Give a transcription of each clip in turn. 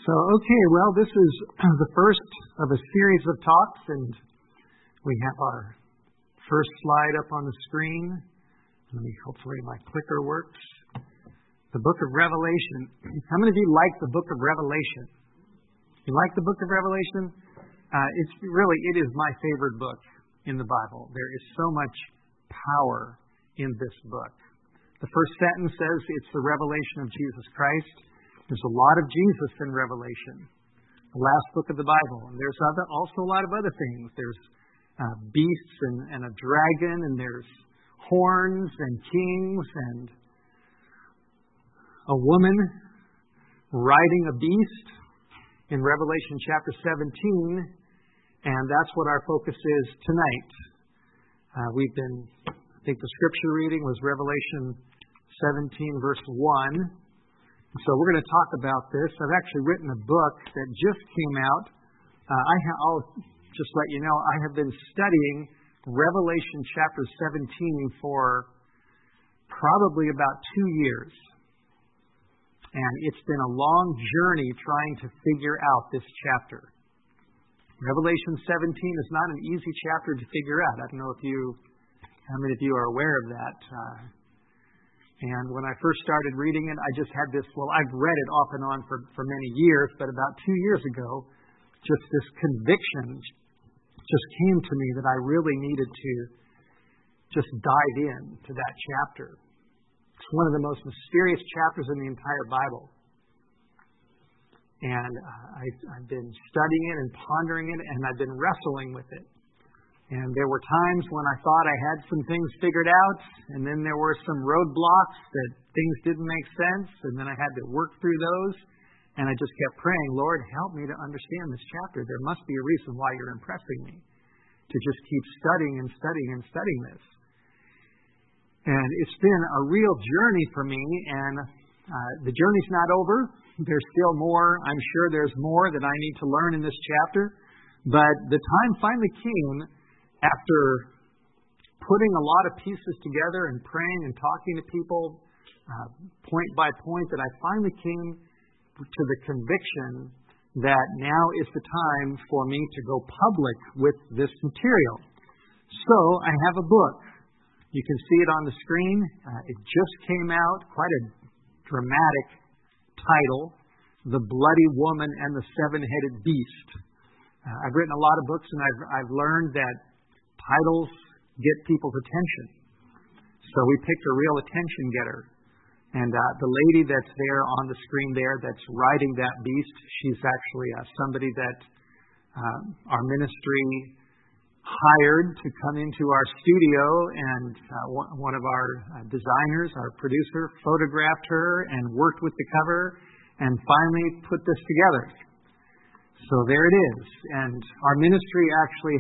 This is the first of a series of talks, and we have our first slide up on the screen. Hopefully my clicker works. The book of Revelation. How many of you like the book of Revelation? You like the book of Revelation? It is my favorite book in the Bible. There is so much power in this book. The first sentence says it's the revelation of Jesus Christ. There's a lot of Jesus in Revelation, the last book of the Bible. And there's also a lot of other things. There's beasts and a dragon, and there's horns and kings and a woman riding a beast in Revelation chapter 17. And that's what our focus is tonight. I think the scripture reading was Revelation 17, verse 1. So we're going to talk about this. I've actually written a book that just came out. I'll just let you know, I have been studying Revelation chapter 17 for probably about 2 years. And it's been a long journey trying to figure out this chapter. Revelation 17 is not an easy chapter to figure out. I don't know how many of you are aware of that. And when I first started reading it, I just had I've read it off and on for many years, but about 2 years ago, just this conviction just came to me that I really needed to just dive in to that chapter. It's one of the most mysterious chapters in the entire Bible. And I've been studying it and pondering it, and I've been wrestling with it. And there were times when I thought I had some things figured out, and then there were some roadblocks that things didn't make sense, and then I had to work through those. And I just kept praying, Lord, help me to understand this chapter. There must be a reason why you're impressing me to just keep studying and studying and studying this. And it's been a real journey for me, and the journey's not over. There's still more. I'm sure there's more that I need to learn in this chapter. But the time finally came after putting a lot of pieces together and praying and talking to people point by point, that I finally came to the conviction that now is the time for me to go public with this material. So I have a book. You can see it on the screen. It just came out, quite a dramatic title, The Bloody Woman and the Seven-Headed Beast. I've written a lot of books, and I've learned that titles get people's attention. So we picked a real attention getter. And the lady that's there on the screen there that's riding that beast, she's actually somebody that our ministry hired to come into our studio, and one of our designers, our producer, photographed her and worked with the cover and finally put this together. So there it is. And our ministry actually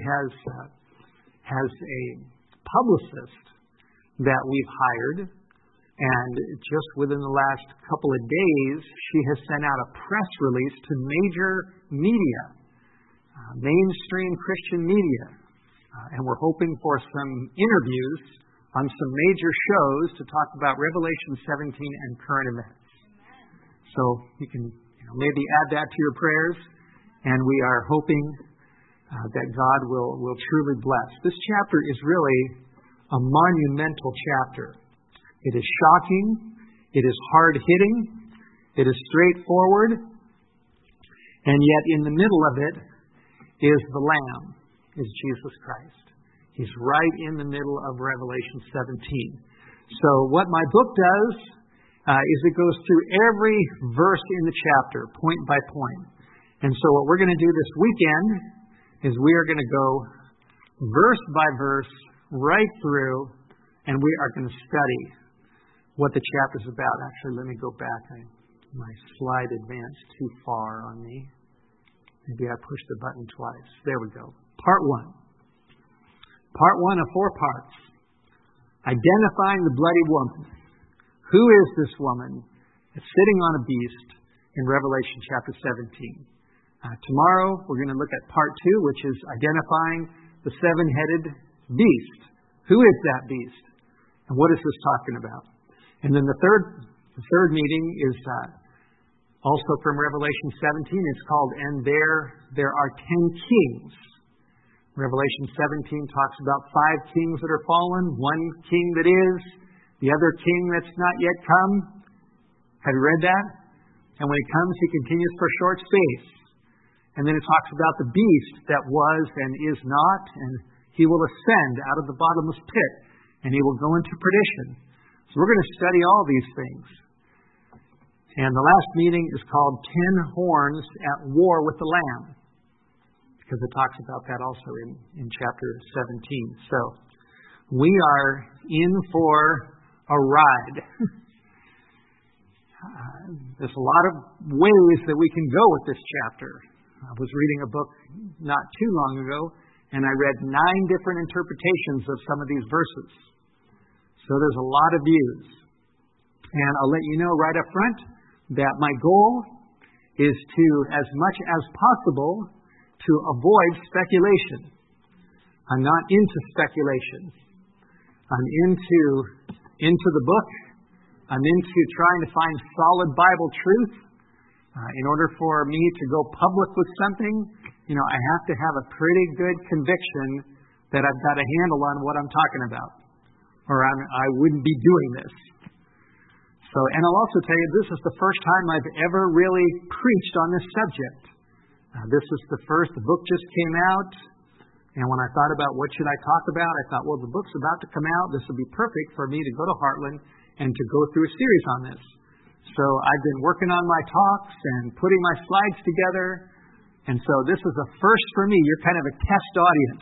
has a publicist that we've hired, and just within the last couple of days, she has sent out a press release to major media, mainstream Christian media, and we're hoping for some interviews on some major shows to talk about Revelation 17 and current events. So you can maybe add that to your prayers, and we are hoping that God will truly bless. This chapter is really a monumental chapter. It is shocking. It is hard-hitting. It is straightforward. And yet in the middle of it is the Lamb, is Jesus Christ. He's right in the middle of Revelation 17. So what my book does is it goes through every verse in the chapter, point by point. And so what we're going to do this weekend is we are going to go verse by verse right through, and we are going to study what the chapter's about. Actually, let me go back. My slide advanced too far on me. Maybe I pushed the button twice. There we go. Part 1. Part 1 of 4 parts. Identifying the bloody woman. Who is this woman that's sitting on a beast in Revelation chapter 17? Tomorrow, we're going to look at part 2, which is identifying the seven-headed beast. Who is that beast? And what is this talking about? And then the third meeting is Also from Revelation 17, it's called, And There Are 10 Kings. Revelation 17 talks about 5 kings that are fallen, 1 king that is, the other king that's not yet come. Have you read that? And when he comes, he continues for a short space. And then it talks about the beast that was and is not, and he will ascend out of the bottomless pit, and he will go into perdition. So we're going to study all these things. And the last meeting is called 10 Horns at War with the Lamb, because it talks about that also in chapter 17. So we are in for a ride. There's a lot of ways that we can go with this chapter. I was reading a book not too long ago, and I read 9 different interpretations of some of these verses. So there's a lot of views. And I'll let you know right up front that my goal is to, as much as possible, to avoid speculation. I'm not into speculation. I'm into the book. I'm into trying to find solid Bible truth. In order for me to go public with something, I have to have a pretty good conviction that I've got a handle on what I'm talking about, or I wouldn't be doing this. So, and I'll also tell you, this is the first time I've ever really preached on this subject. This is the book just came out, and when I thought about what should I talk about, I thought, well, the book's about to come out. This would be perfect for me to go to Heartland and to go through a series on this. So I've been working on my talks and putting my slides together, and so this is a first for me. You're kind of a test audience.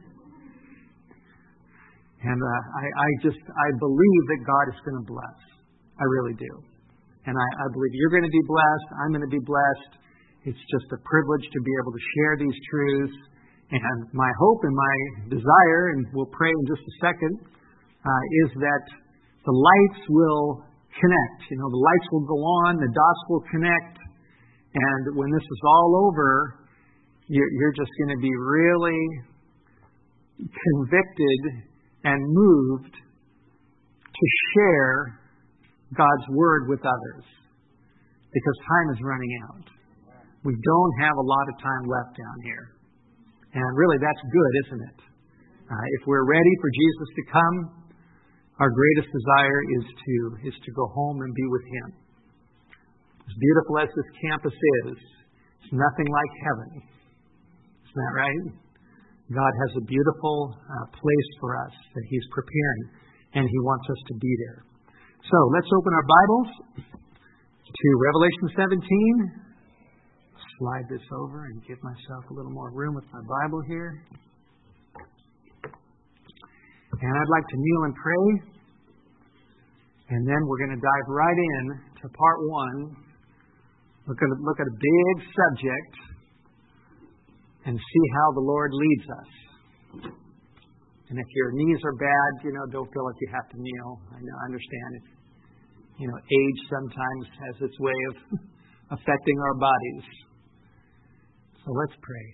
And I believe that God is going to bless. I really do. And I believe you're going to be blessed. I'm going to be blessed. It's just a privilege to be able to share these truths. And my hope and my desire, and we'll pray in just a second, is that the lights will connect. The lights will go on, the dots will connect, and when this is all over, you're just going to be really convicted and moved to share God's Word with others, because time is running out. We don't have a lot of time left down here. And really, that's good, isn't it? If we're ready for Jesus to come, our greatest desire is to go home and be with Him. As beautiful as this campus is, it's nothing like heaven. Isn't that right? God has a beautiful place for us that He's preparing, and He wants us to be there. So let's open our Bibles to Revelation 17. Slide this over and give myself a little more room with my Bible here. And I'd like to kneel and pray. And then we're going to dive right in to part 1. Look at a big subject and see how the Lord leads us. And if your knees are bad, don't feel like you have to kneel. I understand it. Age sometimes has its way of affecting our bodies. So let's pray.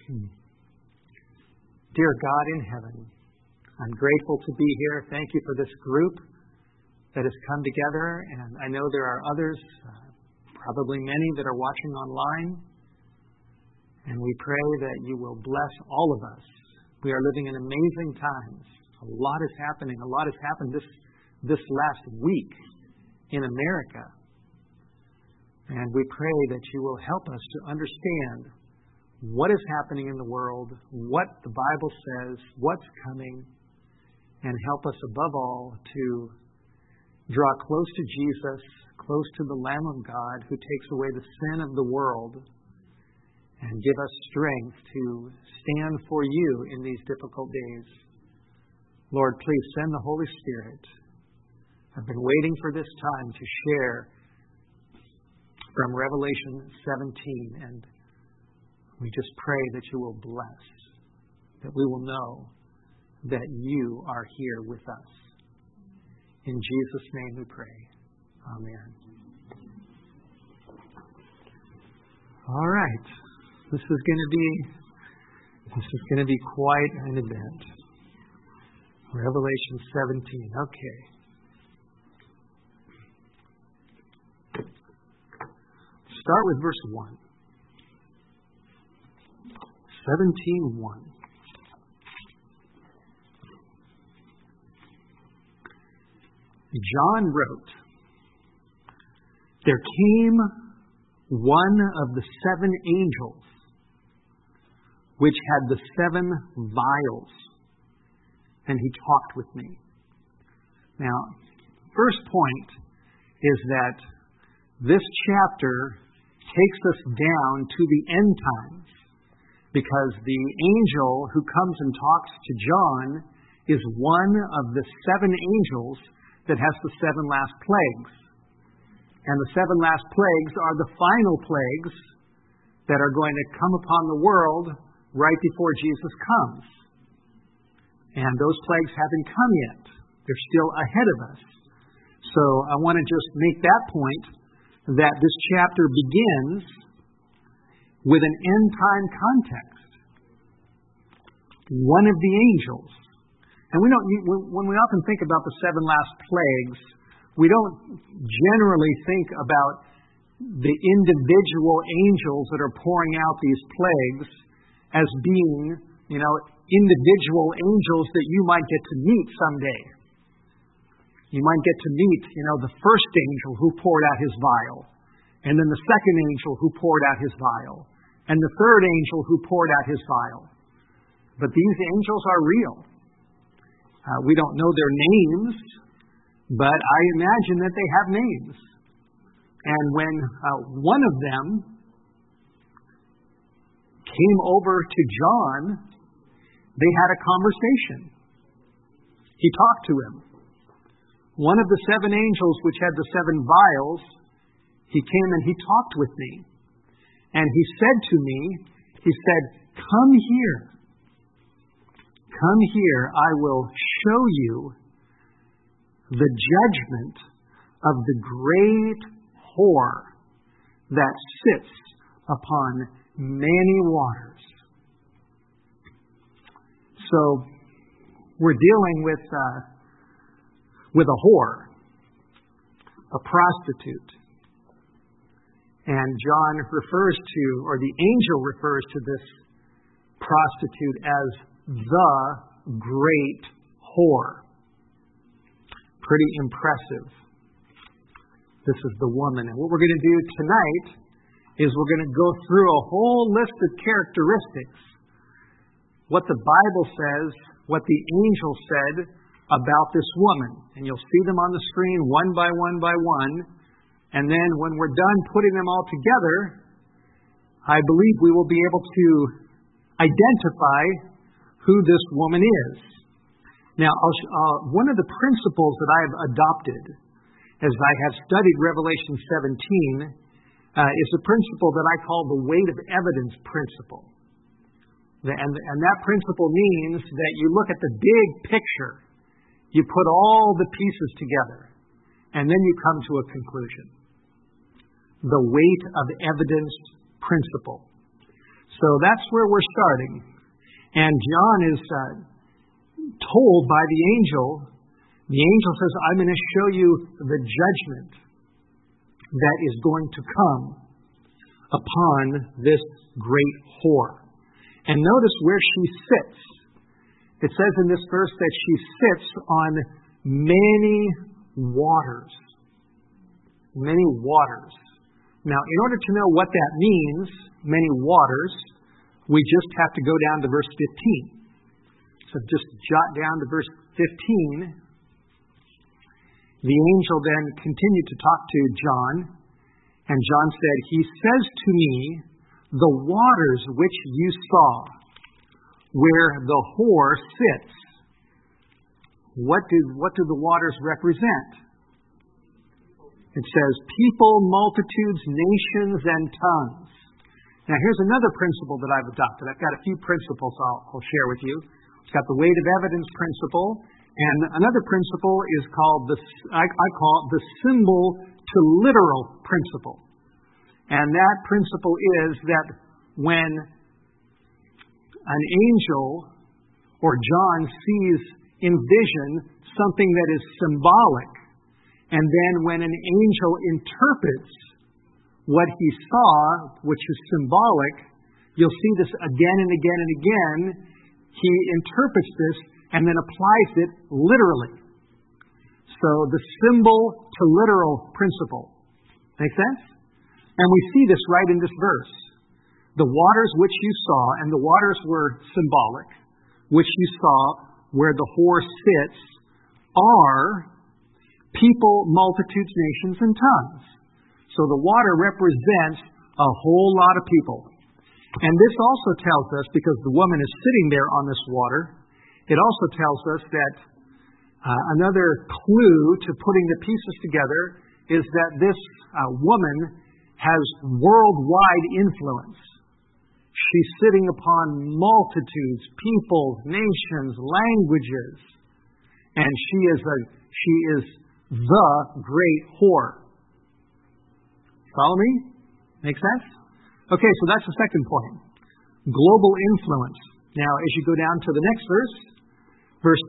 Dear God in heaven, I'm grateful to be here. Thank you for this group that has come together, and I know there are others, probably many that are watching online, and we pray that you will bless all of us. We are living in amazing times. A lot is happening. A lot has happened this last week in America, and we pray that you will help us to understand what is happening in the world, what the Bible says, what's coming, and help us above all to draw close to Jesus, close to the Lamb of God who takes away the sin of the world, and give us strength to stand for you in these difficult days. Lord, please send the Holy Spirit. I've been waiting for this time to share from Revelation 17, and we just pray that you will bless, that we will know that you are here with us. In Jesus' name we pray. Amen. All right. This is going to be quite an event. Revelation 17. Okay. start with verse 1. 17:1. John wrote, "There came one of the 7 angels, which had the 7 vials, and he talked with me." Now, first point is that this chapter takes us down to the end times, because the angel who comes and talks to John is one of the 7 angels that has the 7 last plagues. And the 7 last plagues are the final plagues that are going to come upon the world right before Jesus comes. And those plagues haven't come yet. They're still ahead of us. So I want to just make that point, that this chapter begins with an end-time context. One of the angels. And when we often think about the 7 last plagues, we don't generally think about the individual angels that are pouring out these plagues as being, individual angels that you might get to meet someday. You might get to meet, the first angel who poured out his vial, and then the second angel who poured out his vial, and the third angel who poured out his vial. But these angels are real. We don't know their names, but I imagine that they have names. And when one of them came over to John, they had a conversation. He talked to him. One of the 7 angels which had the 7 vials, he came and he talked with me. And he said to me, "Come here. Come here, I will show you the judgment of the great whore that sits upon many waters." So we're dealing with a whore, a prostitute. And John refers to, or the angel refers to this prostitute as the great whore. Pretty impressive. This is the woman. And what we're going to do tonight is we're going to go through a whole list of characteristics. What the Bible says, what the angel said about this woman. And you'll see them on the screen one by one by one. And then when we're done putting them all together, I believe we will be able to identify who this woman is. Now, one of the principles that I have adopted as I have studied Revelation 17 is a principle that I call the weight of evidence principle. And that principle means that you look at the big picture, you put all the pieces together, and then you come to a conclusion. The weight of evidence principle. So that's where we're starting. And John is told by the angel says, "I'm going to show you the judgment that is going to come upon this great whore." And notice where she sits. It says in this verse that she sits on many waters. Many waters. Now, in order to know what that means, many waters, we just have to go down to verse 15. So just jot down to verse 15. The angel then continued to talk to John, and John said, "He says to me, the waters which you saw, where the whore sits." What do the waters represent? It says people, multitudes, nations, and tongues. Now here's another principle that I've adopted. I've got a few principles I'll share with you. It's got the weight of evidence principle, and another principle is called I call it the symbol to literal principle. And that principle is that when an angel or John sees in vision something that is symbolic, and then when an angel interprets what he saw, which is symbolic, you'll see this again and again and again. He interprets this and then applies it literally. So the symbol to literal principle. Make sense? And we see this right in this verse. The waters which you saw, and the waters were symbolic, which you saw where the whore sits, are people, multitudes, nations, and tongues. So the water represents a whole lot of people. And this also tells us, because the woman is sitting there on this water, it also tells us that another clue to putting the pieces together is that this woman has worldwide influence. She's sitting upon multitudes, peoples, nations, languages, and she is the great whore. Follow me? Make sense? Okay, so that's the second point. Global influence. Now, as you go down to the next verse, verse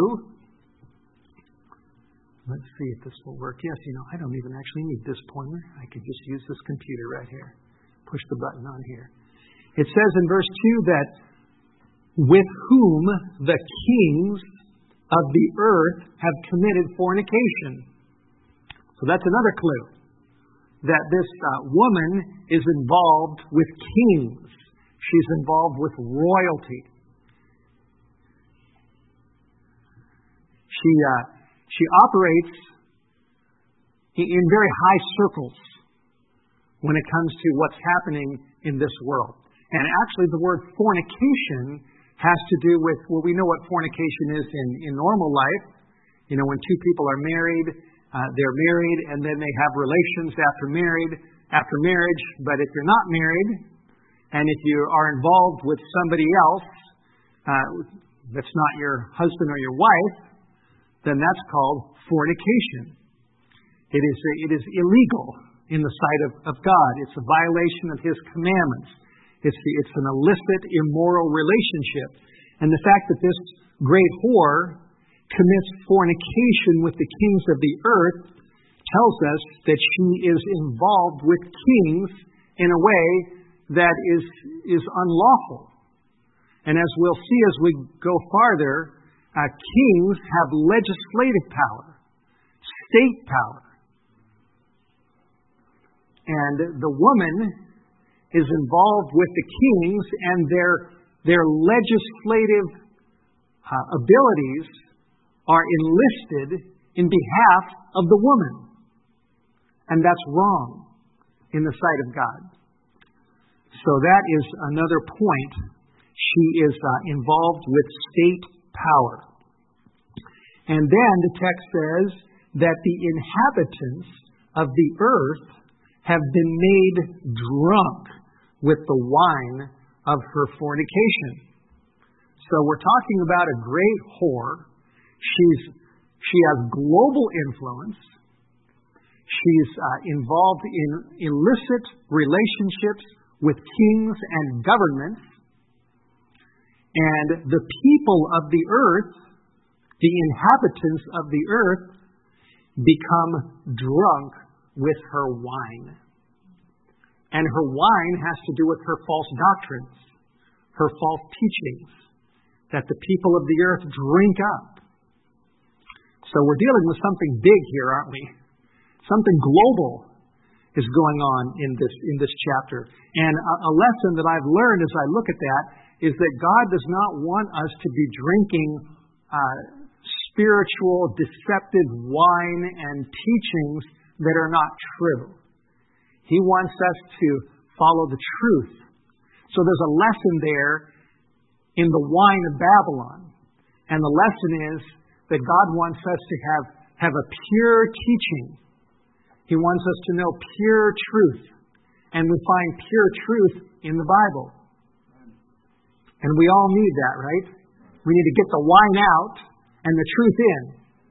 2, let's see if this will work. Yes, I don't even actually need this pointer. I could just use this computer right here. Push the button on here. It says in verse 2 that with whom the kings of the earth have committed fornication. So that's another clue. That this woman is involved with kings. She's involved with royalty. She operates in very high circles when it comes to what's happening in this world. And actually the word fornication has to do with, well, we know what fornication is in normal life. When two people are married, they're married and then they have relations after marriage. But if you're not married, and if you are involved with somebody else that's not your husband or your wife, then that's called fornication. It is illegal in the sight of God. It's a violation of His commandments. It's an illicit, immoral relationship. And the fact that this great whore commits fornication with the kings of the earth tells us that she is involved with kings in a way that is unlawful. And as we'll see as we go farther, kings have legislative power, state power. And the woman is involved with the kings, and their legislative abilities are enlisted in behalf of the woman. And that's wrong in the sight of God. So that is another point. She is involved with state power. And then the text says that the inhabitants of the earth have been made drunk with the wine of her fornication. So we're talking about a great whore. She has global influence. She's involved in illicit relationships with kings and governments. And the people of the earth, the inhabitants of the earth, become drunk with her wine. And her wine has to do with her false doctrines, her false teachings, that the people of the earth drink up. So we're dealing with something big here, aren't we? Something global is going on in this chapter. And a lesson that I've learned as I look at that is that God does not want us to be drinking spiritual, deceptive wine and teachings that are not true. He wants us to follow the truth. So there's a lesson there in the wine of Babylon. And the lesson is that God wants us to have a pure teaching. He wants us to know pure truth. And we find pure truth in the Bible. And we all need that, right? We need to get the wine out and the truth in.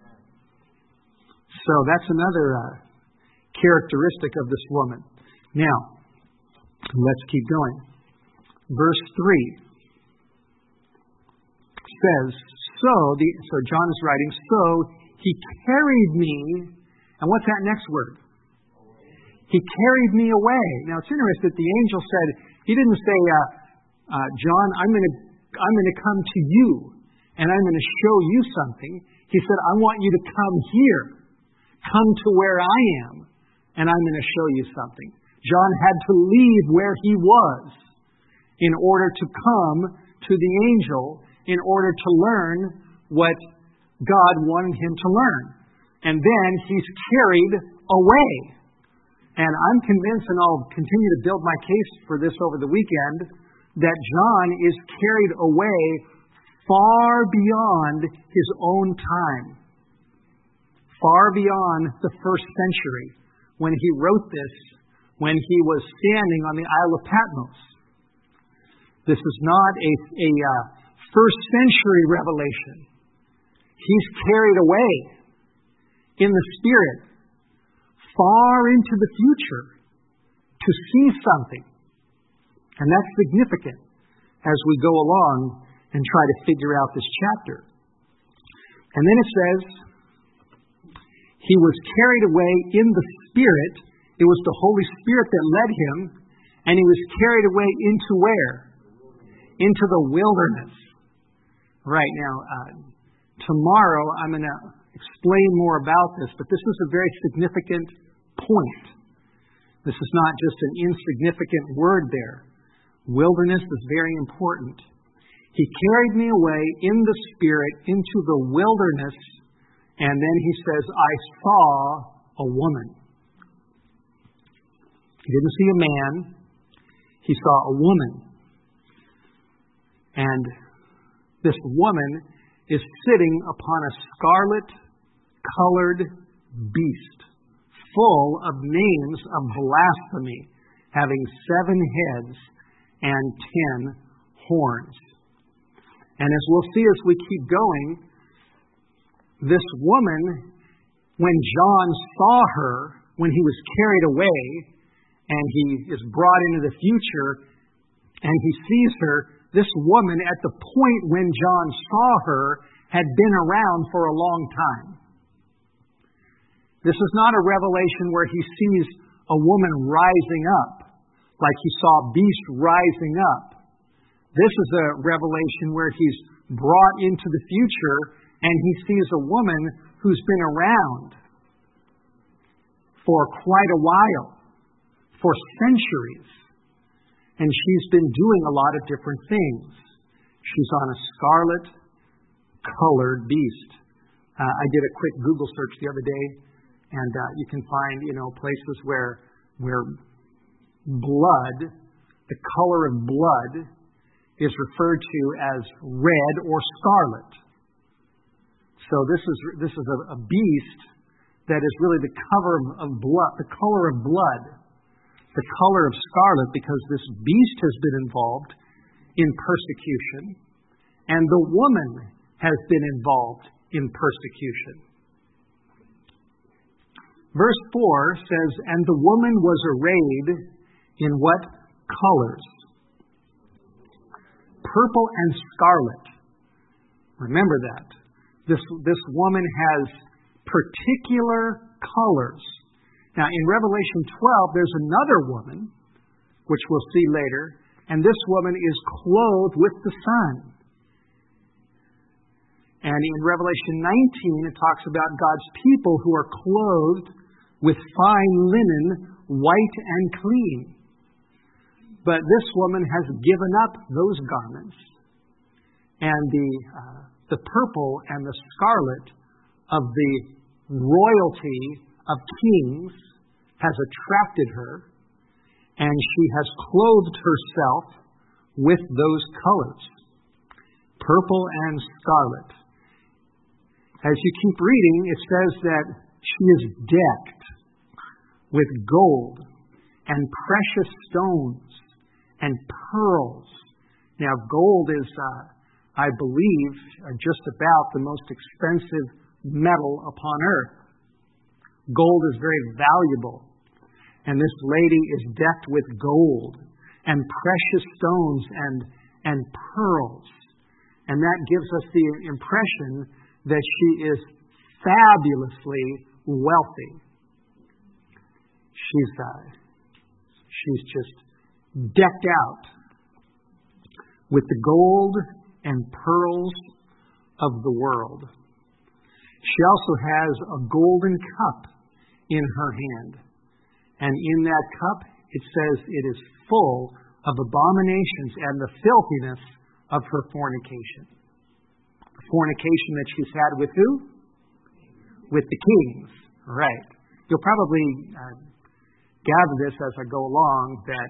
So that's another characteristic of this woman. Now, let's keep going. Verse 3 says, so John is writing, so he carried me, and what's that next word? He carried me away. Now, it's interesting that the angel said, he didn't say, John, I'm going to come to you, and I'm going to show you something. He said, I want you to come here. Come to where I am, and I'm going to show you something. John had to leave where he was in order to come to the angel, in order to learn what God wanted him to learn. And then he's carried away. And I'm convinced, and I'll continue to build my case for this over the weekend, that John is carried away far beyond his own time, far beyond the first century when he wrote this, when he was standing on the Isle of Patmos. This is not a first century revelation. He's carried away in the Spirit far into the future to see something. And that's significant as we go along and try to figure out this chapter. And then it says, he was carried away in the Spirit. It was the Holy Spirit that led him, and he was carried away into where? Into the wilderness. Right now, tomorrow I'm going to explain more about this, but this is a very significant point. This is not just an insignificant word there. Wilderness is very important. He carried me away in the Spirit into the wilderness, and then he says, I saw a woman. He didn't see a man. He saw a woman. And this woman is sitting upon a scarlet-colored beast, full of names of blasphemy, having 7 heads and 10 horns. And as we'll see as we keep going, this woman, when John saw her, when he was carried away, and he is brought into the future, and he sees her, this woman, at the point when John saw her, had been around for a long time. This is not a revelation where he sees a woman rising up, like he saw a beast rising up. This is a revelation where he's brought into the future and he sees a woman who's been around for quite a while, for centuries. And she's been doing a lot of different things. She's on a scarlet-colored beast. I did a quick Google search the other day, and you can find, places where blood, the color of blood, is referred to as red or scarlet. So this is a beast that is really the color of blood, the color of blood, the color of scarlet, because this beast has been involved in persecution, and the woman has been involved in persecution. Verse 4 says, and the woman was arrayed in what colors? Purple and scarlet. Remember that. This woman has particular colors. Now, in Revelation 12, there's another woman, which we'll see later, and this woman is clothed with the sun. And in Revelation 19, it talks about God's people who are clothed with fine linen, white and clean. But this woman has given up those garments, and the purple and the scarlet of the royalty of kings has attracted her, and she has clothed herself with those colors, purple and scarlet. As you keep reading, it says that she is decked with gold and precious stones and pearls. Now, gold is, I believe, just about the most expensive metal upon earth. Gold is very valuable. And this lady is decked with gold and precious stones and pearls. And that gives us the impression that she is fabulously wealthy. she's just decked out with the gold and pearls of the world. She also has a golden cup in her hand. And in that cup, it says it is full of abominations and the filthiness of her fornication. The fornication that she's had with who? With the kings. Right. You'll probably gather this as I go along that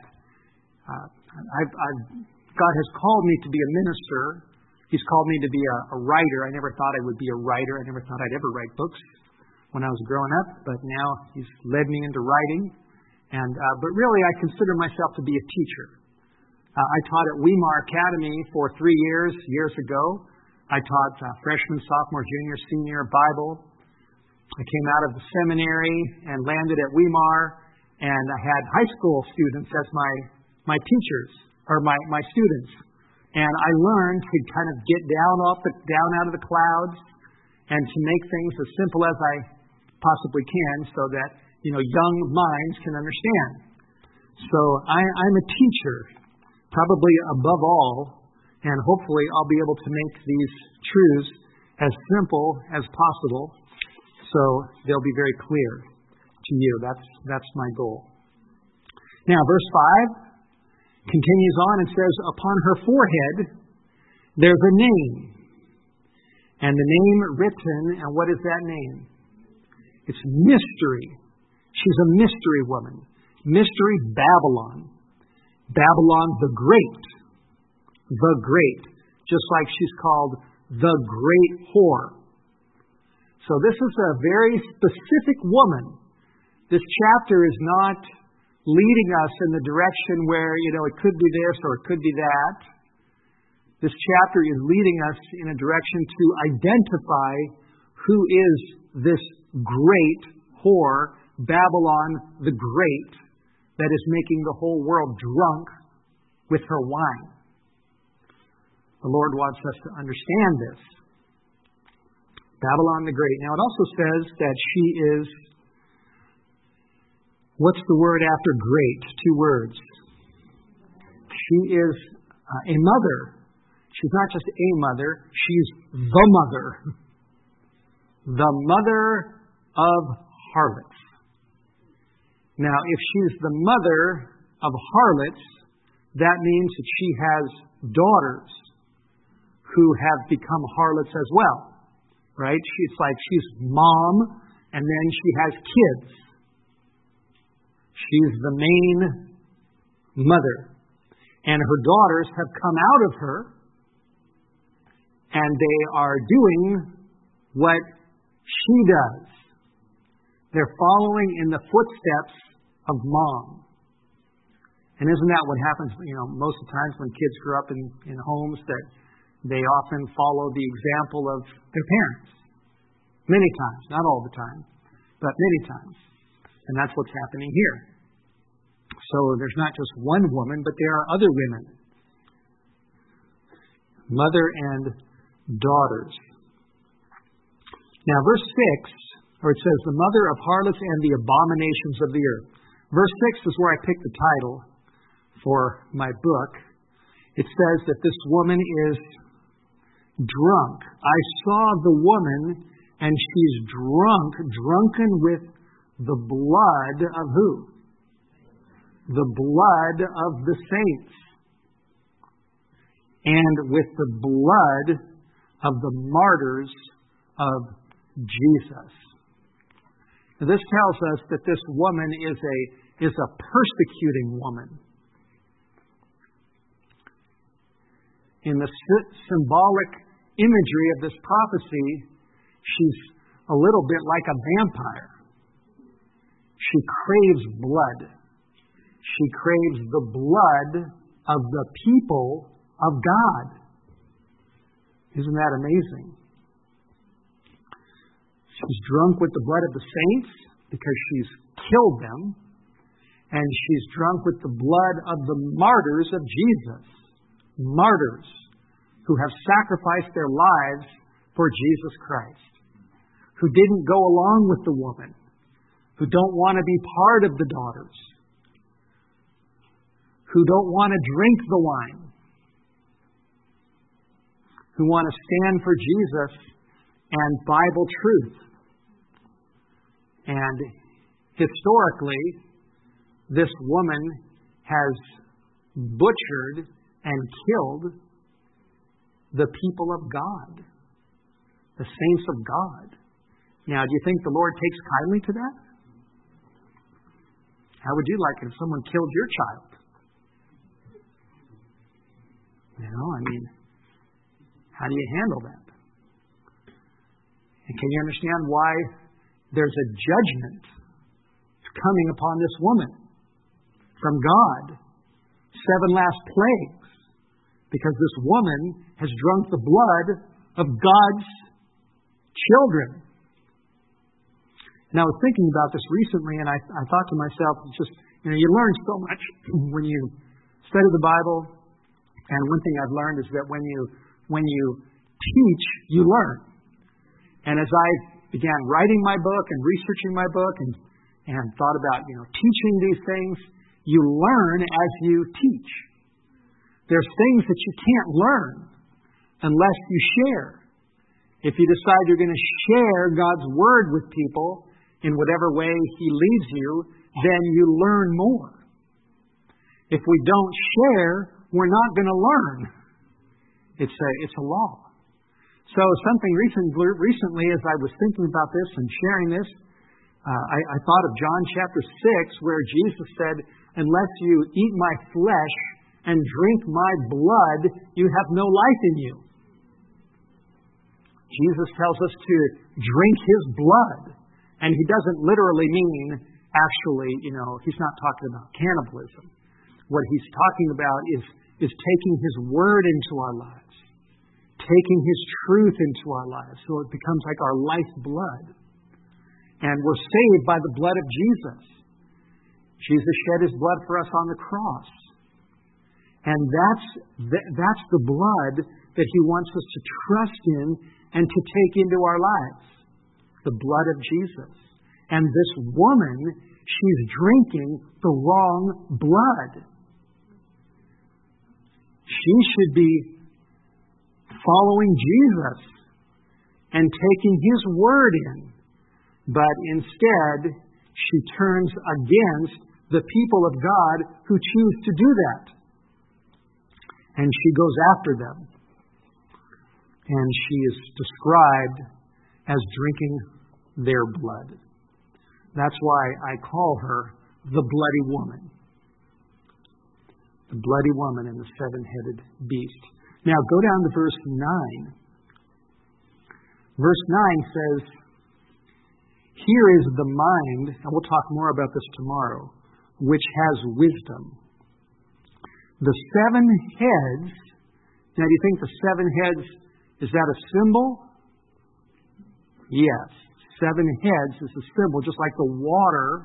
God has called me to be a minister. He's called me to be a writer. I never thought I would be a writer. I never thought I'd ever write books when I was growing up, but now He's led me into writing. But really, I consider myself to be a teacher. I taught at Weimar Academy for 3 years ago. I taught freshman, sophomore, junior, senior Bible. I came out of the seminary and landed at Weimar, and I had high school students as my teachers, or my students. And I learned to kind of get down out of the clouds and to make things as simple as I possibly can so that, young minds can understand. So I'm a teacher, probably above all, and hopefully I'll be able to make these truths as simple as possible so they'll be very clear to you. That's my goal. Now, verse 5 continues on and says, upon her forehead there's a name. And the name written, and what is that name? It's mystery. She's a mystery woman. Mystery Babylon. Babylon the Great. The Great. Just like she's called the Great Whore. So this is a very specific woman. This chapter is not leading us in the direction where, it could be this or it could be that. This chapter is leading us in a direction to identify who is this great whore, Babylon the Great, that is making the whole world drunk with her wine. The Lord wants us to understand this. Babylon the Great. Now it also says that she is, what's the word after great? 2 words. She is a mother. She's not just a mother, she's the mother. The mother of harlots. Now, if she's the mother of harlots, that means that she has daughters who have become harlots as well. Right? It's like she's mom, and then she has kids. She's the main mother. And her daughters have come out of her, and they are doing what she does. They're following in the footsteps of mom. And isn't that what happens, most of the times when kids grow up in homes that they often follow the example of their parents. Many times, not all the time, but many times. And that's what's happening here. So there's not just one woman, but there are other women. Mother and daughters. Now, verse 6, it says, the mother of harlots and the abominations of the earth. Verse 6 is where I picked the title for my book. It says that this woman is drunk. I saw the woman, and she's drunken with the blood of who? The blood of the saints. And with the blood of the martyrs of Jesus. Now, this tells us that this woman is a persecuting woman. In the symbolic imagery of this prophecy, she's a little bit like a vampire. She craves blood. She craves the blood of the people of God. Isn't that amazing? She's drunk with the blood of the saints because she's killed them. And she's drunk with the blood of the martyrs of Jesus. Martyrs who have sacrificed their lives for Jesus Christ. Who didn't go along with the woman, who don't want to be part of the daughters, who don't want to drink the wine, who want to stand for Jesus and Bible truth. And historically, this woman has butchered and killed the people of God, the saints of God. Now, do you think the Lord takes kindly to that? How would you like it if someone killed your child? How do you handle that? And can you understand why there's a judgment coming upon this woman from God? 7 last plagues. Because this woman has drunk the blood of God's children. And I was thinking about this recently, and I thought to myself, you learn so much when you study the Bible. And one thing I've learned is that when you teach, you learn. And as I began writing my book and researching my book and thought about teaching these things, you learn as you teach. There's things that you can't learn unless you share. If you decide you're going to share God's Word with people in whatever way He leads you, then you learn more. If we don't share, we're not going to learn. It's a law. So something recently, as I was thinking about this and sharing this, I thought of John chapter 6, where Jesus said, "Unless you eat my flesh and drink my blood, you have no life in you." Jesus tells us to drink His blood. And He doesn't literally mean, actually, He's not talking about cannibalism. What He's talking about is taking His Word into our lives, taking His truth into our lives, so it becomes like our lifeblood. And we're saved by the blood of Jesus. Jesus shed His blood for us on the cross. And that's the blood that He wants us to trust in and to take into our lives. The blood of Jesus. And this woman, she's drinking the wrong blood. She should be following Jesus and taking His Word in. But instead, she turns against the people of God who choose to do that. And she goes after them. And she is described as drinking their blood. That's why I call her the bloody woman. The bloody woman and the 7-headed beast. Now go down to verse 9. Verse 9 says, "Here is the mind," and we'll talk more about this tomorrow, "which has wisdom. The 7 heads," now do you think the 7 heads, is that a symbol? Yes. 7 heads is a symbol, just like the water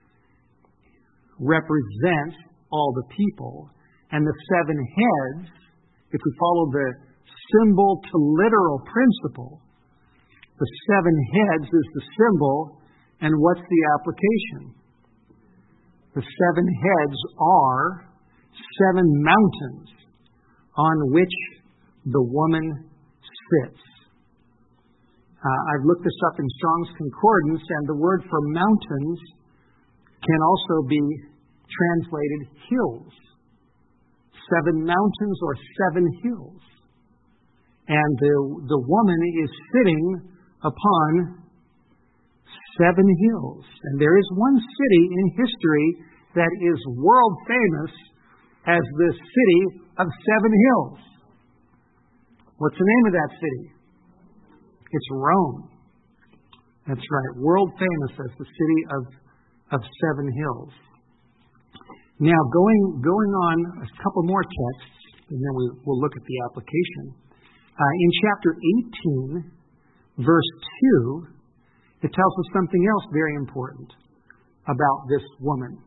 represents all the people. And the 7 heads, if we follow the symbol to literal principle, the 7 heads is the symbol, and what's the application? The 7 heads are 7 mountains on which the woman sits. I've looked this up in Strong's Concordance, and the word for mountains can also be translated hills. 7 mountains or 7 hills. And the woman is sitting upon 7 hills. And there is one city in history that is world famous as the city of 7 hills. What's the name of that city? It's Rome. That's right. World famous as the city of 7 hills. Now, going on a couple more texts, and then we'll look at the application. In chapter 18, verse 2, it tells us something else very important about this woman.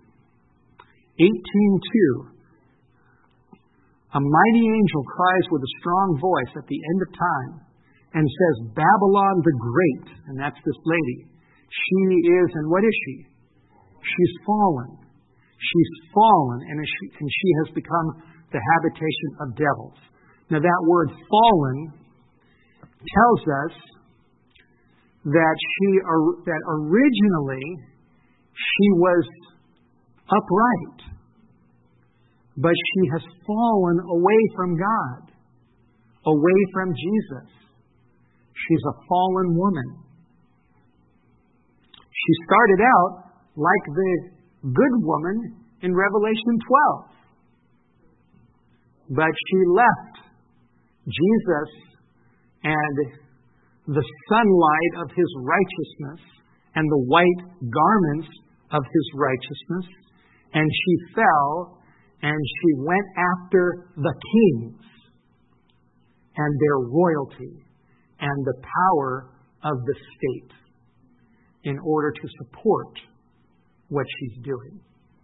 18:2. "A mighty angel cries with a strong voice at the end of time and says, Babylon the Great," and that's this lady, She is, and what is she? She's fallen. She's fallen, and she has become the habitation of devils. Now that word fallen tells us that originally she was upright, but she has fallen away from God, away from Jesus. She's a fallen woman. She started out like the good woman in Revelation 12. But she left Jesus and the sunlight of His righteousness and the white garments of His righteousness, and she fell and she went after the kings and their royalty and the power of the state in order to support what she's doing.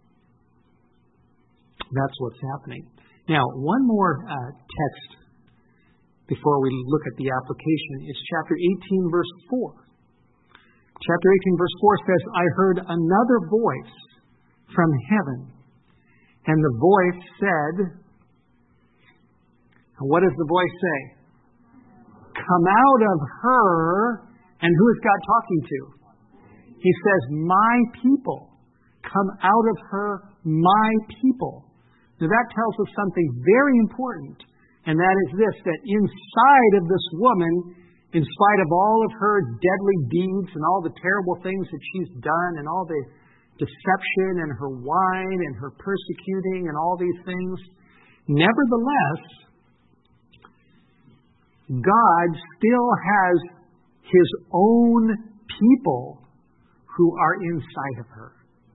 That's what's happening. Now, one more text before we look at the application is chapter 18, verse 4. Chapter 18, verse 4 says, I heard another voice from heaven, and the voice said, what does the voice say? Come out of her, and who is God talking to? He says, my people. Come out of her, my people. Now that tells us something very important, and that is this, that inside of this woman, in spite of all of her deadly deeds and all the terrible things that she's done and all the deception and her wine and her persecuting and all these things, nevertheless, God still has His own people who are inside of her.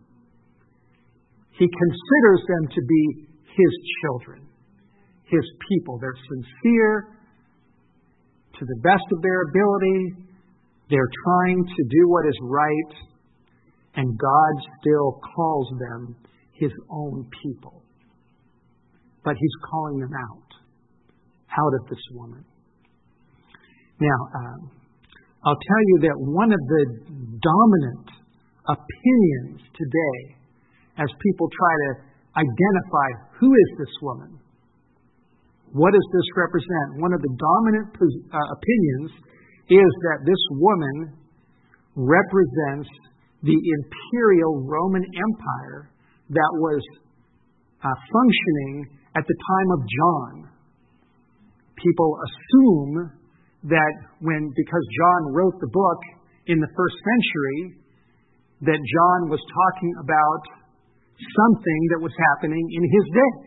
He considers them to be His children, His people. They're sincere to the best of their ability. They're trying to do what is right, and God still calls them His own people. But He's calling them out of this woman. Now, I'll tell you that one of the dominant opinions today, as people try to identify who is this woman, what does this represent? One of the dominant opinions is that this woman represents the imperial Roman Empire that was functioning at the time of John. People assume that because John wrote the book in the first century, that John was talking about something that was happening in his day.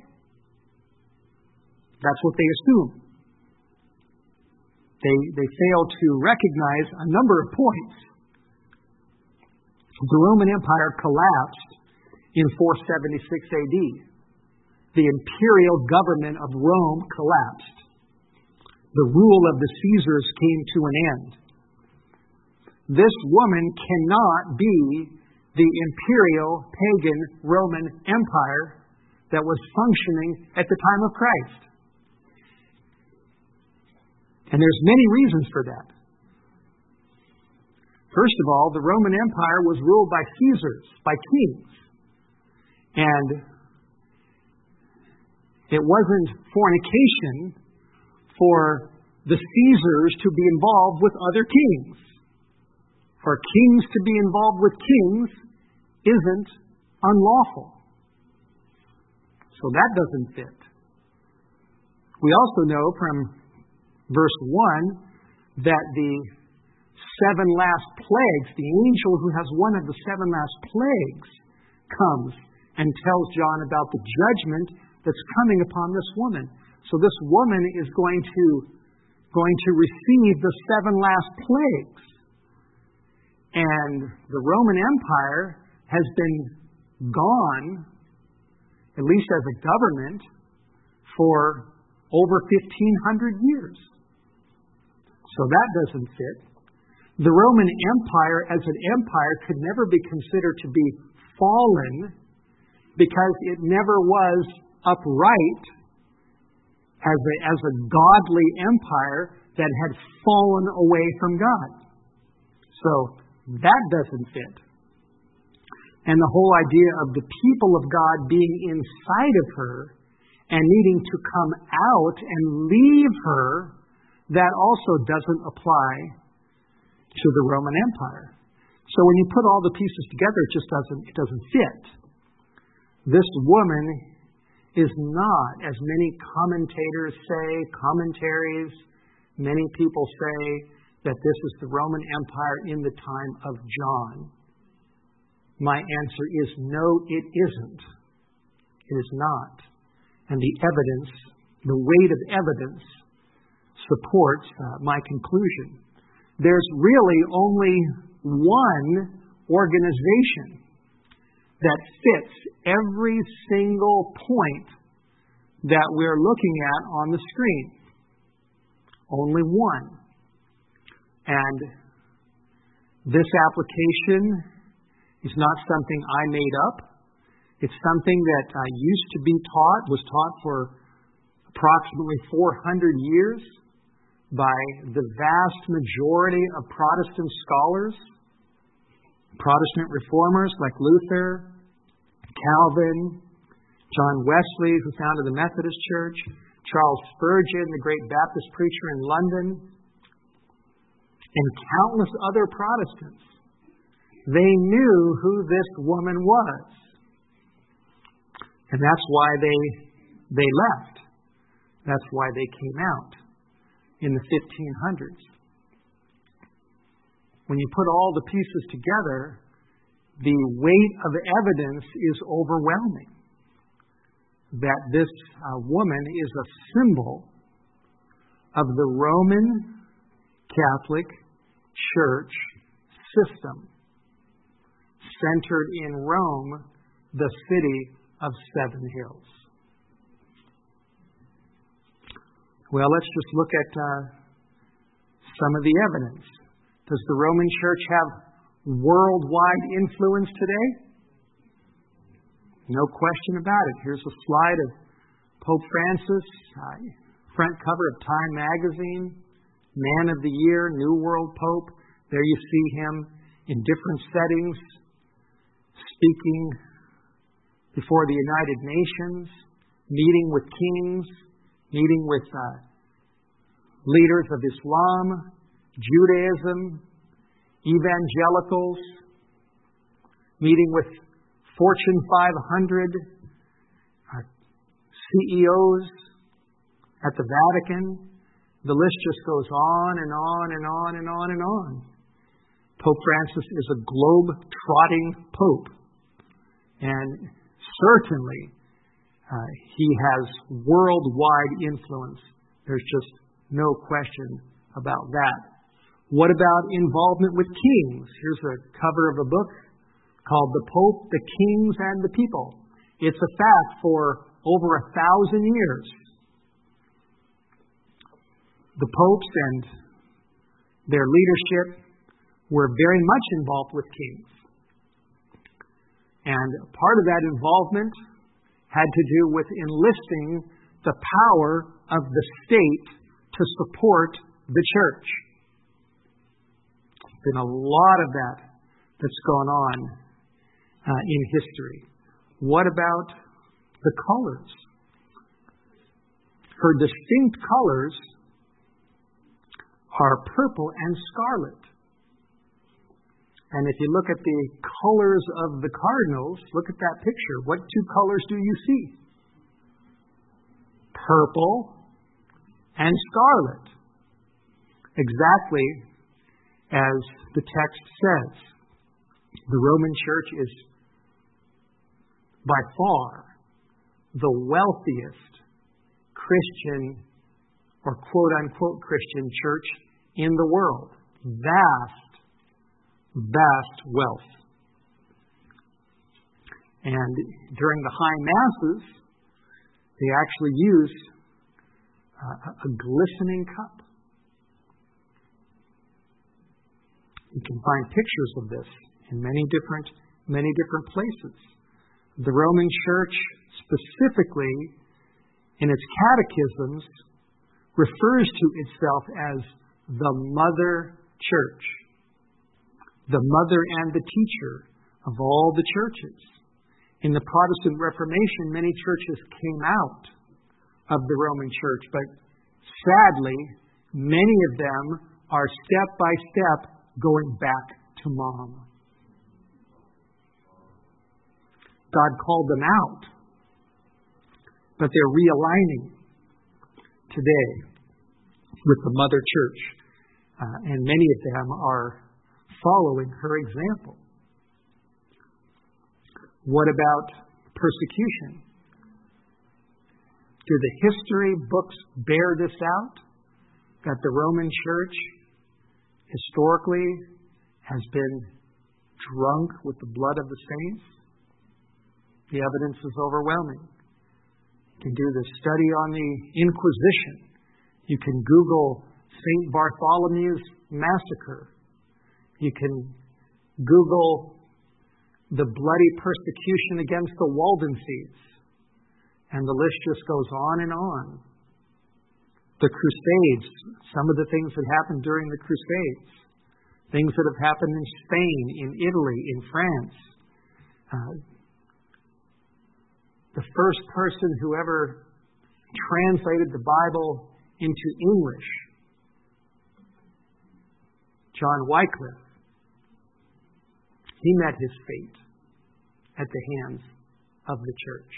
That's what they assume. They fail to recognize a number of points. The Roman Empire collapsed in 476 AD. The imperial government of Rome collapsed. The rule of the Caesars came to an end. This woman cannot be the imperial pagan Roman Empire that was functioning at the time of Christ. And there's many reasons for that. First of all, the Roman Empire was ruled by Caesars, by kings. And it wasn't fornication for the Caesars to be involved with other kings. For kings to be involved with kings isn't unlawful. So that doesn't fit. We also know from verse 1 that the 7 last plagues, the angel who has one of the 7 last plagues comes and tells John about the judgment that's coming upon this woman. So this woman is going to receive the 7 last plagues. And the Roman Empire has been gone, at least as a government, for over 1,500 years. So that doesn't fit. The Roman Empire as an empire could never be considered to be fallen because it never was upright as a godly empire that had fallen away from God. So That doesn't fit. And the whole idea of the people of God being inside of her and needing to come out and leave her, that also doesn't apply to the Roman Empire. So when you put all the pieces together, it doesn't fit. This woman is not, as many commentators say, commentaries, many people say, that this is the Roman Empire in the time of John. My answer is no, it isn't. It is not. And the evidence, the weight of evidence, supports my conclusion. There's really only one organization that fits every single point that we're looking at on the screen. Only one. And this application is not something I made up. It's something that used to be taught, was taught for approximately 400 years by the vast majority of Protestant scholars, Protestant reformers like Luther, Calvin, John Wesley, who founded the Methodist Church, Charles Spurgeon, the great Baptist preacher in London, and countless other Protestants. They knew who this woman was. And that's why they left. That's why they came out in the 1500s. When you put all the pieces together, the weight of evidence is overwhelming that this woman is a symbol of the Roman Catholic Church system, centered in Rome, the city of Seven Hills. Well, let's just look at some of the evidence. Does the Roman Church have worldwide influence today? No question about it. Here's a slide of Pope Francis, front cover of Time magazine, Man of the Year, New World Pope. There you see him in different settings, speaking before the United Nations, meeting with kings, meeting with leaders of Islam, Judaism, evangelicals, meeting with Fortune 500 CEOs at the Vatican. The list just goes on and on and on and on and on. Pope Francis is a globe-trotting pope. And certainly he has worldwide influence. There's just no question about that. What about involvement with kings? Here's a cover of a book called The Pope, the Kings, and the People. It's a fact for over 1,000 years. The popes and their leadership were very much involved with kings. And part of that involvement had to do with enlisting the power of the state to support the church. There's been a lot of that that's gone on in history. What about the colors? Her distinct colors are purple and scarlet. And if you look at the colors of the cardinals, look at that picture. What two colors do you see? Purple and scarlet. Exactly as the text says. The Roman Church is by far the wealthiest Christian or quote-unquote Christian church in the world. Vast wealth. And during the high masses, they actually use a glistening cup. You can find pictures of this in many different places. The Roman Church, specifically in its catechisms, refers to itself as the Mother Church. the mother and the teacher of all the churches. In the Protestant Reformation, many churches came out of the Roman Church, but sadly, many of them are step by step going back to mom. God called them out, but they're realigning today with the mother church, and many of them are following her example. What about persecution? Do the history books bear this out? That the Roman Church historically has been drunk with the blood of the saints? The evidence is overwhelming. You can do the study on the Inquisition. You can Google St. Bartholomew's Massacre. You can Google the bloody persecution against the Waldenses. And the list just goes on and on. The Crusades, some of the things that happened during the Crusades, things that have happened in Spain, in Italy, in France. The first person who ever translated the Bible into English, John Wycliffe, he met his fate at the hands of the church.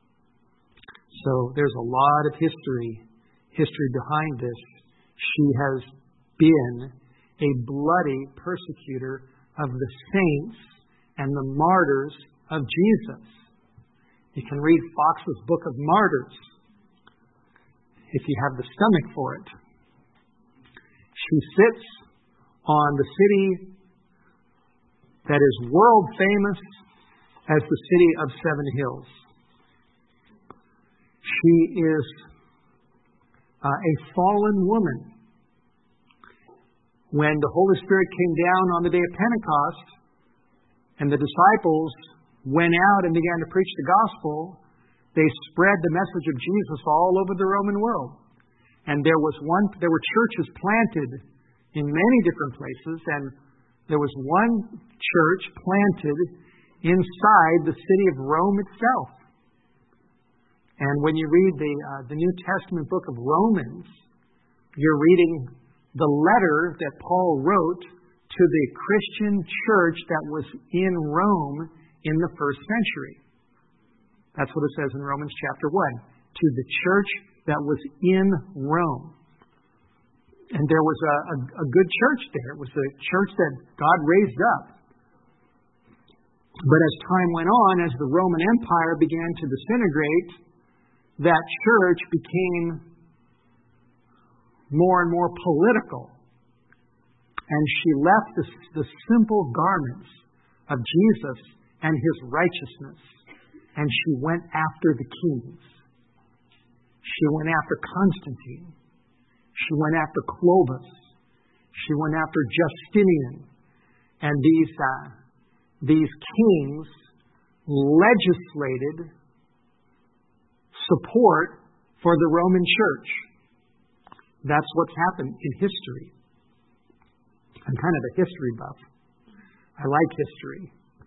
So there's a lot of history behind this. She has been a bloody persecutor of the saints and the martyrs of Jesus. You can read Fox's Book of Martyrs if you have the stomach for it. She sits on the city that is world famous as the city of Seven Hills. She is a fallen woman. When the Holy Spirit came down on the day of Pentecost and the disciples went out and began to preach the gospel, they spread the message of Jesus all over the Roman world. And there were churches planted in many different places, and there was one church planted inside the city of Rome itself. And when you read the New Testament book of Romans, you're reading the letter that Paul wrote to the Christian church that was in Rome in the first century. That's what it says in Romans chapter 1. To the church that was in Rome. And there was a good church there. It was a church that God raised up. But as time went on, as the Roman Empire began to disintegrate, that church became more and more political. And she left the simple garments of Jesus and his righteousness. And she went after the kings. She went after Constantine. She went after Clovis. She went after Justinian. And these kings legislated support for the Roman Church. That's what's happened in history. I'm kind of a history buff. I like history.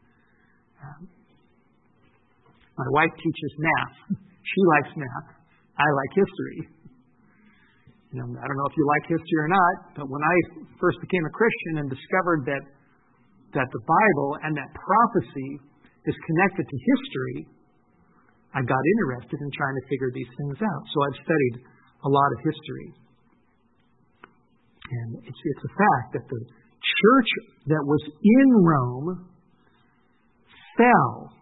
My wife teaches math. She likes math. I like history. I don't know if you like history or not, but when I first became a Christian and discovered that the Bible and that prophecy is connected to history, I got interested in trying to figure these things out. So I've studied a lot of history. And it's a fact that the church that was in Rome fell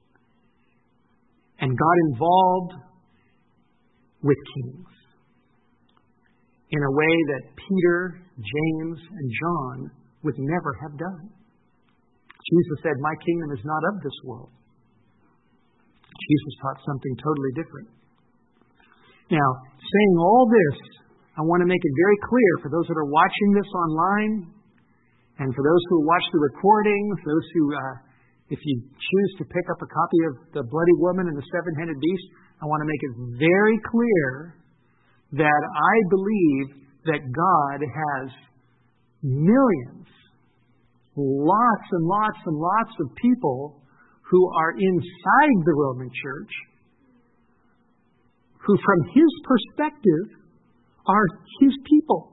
and got involved with kings in a way that Peter, James, and John would never have done. Jesus said, "My kingdom is not of this world." Jesus taught something totally different. Now, saying all this, I want to make it very clear for those that are watching this online and for those who watch the recordings, those who, if you choose to pick up a copy of The Bloody Woman and the Seven-Headed Beast, I want to make it very clear that I believe that God has millions lots and lots and lots of people who are inside the Roman Church who, from his perspective, are his people.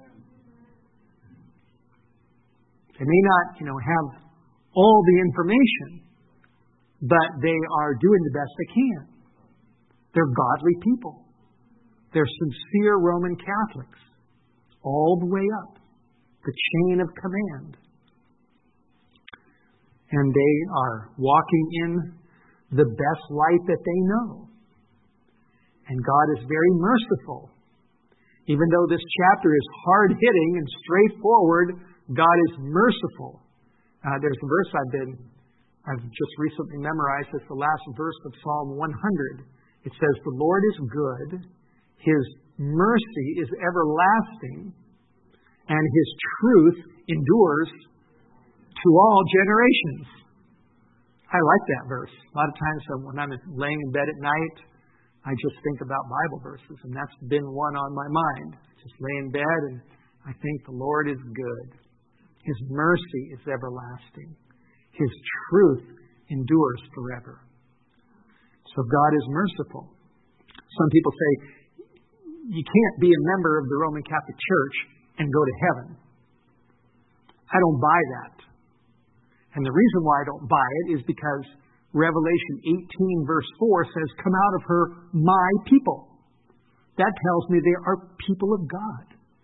They may not, have all the information, but they are doing the best they can. They're godly people. They're sincere Roman Catholics, all the way up the chain of command. And they are walking in the best light that they know. And God is very merciful. Even though this chapter is hard-hitting and straightforward, God is merciful. There's a verse I've just recently memorized. It's the last verse of Psalm 100. It says, "The Lord is good, His mercy is everlasting, and His truth endures to all generations." I like that verse. A lot of times when I'm laying in bed at night, I just think about Bible verses, and that's been one on my mind. Just lay in bed and I think the Lord is good. His mercy is everlasting. His truth endures forever. So God is merciful. Some people say, you can't be a member of the Roman Catholic Church and go to heaven. I don't buy that. And the reason why I don't buy it is because Revelation 18 verse 4 says, "Come out of her, my people." That tells me they are people of God.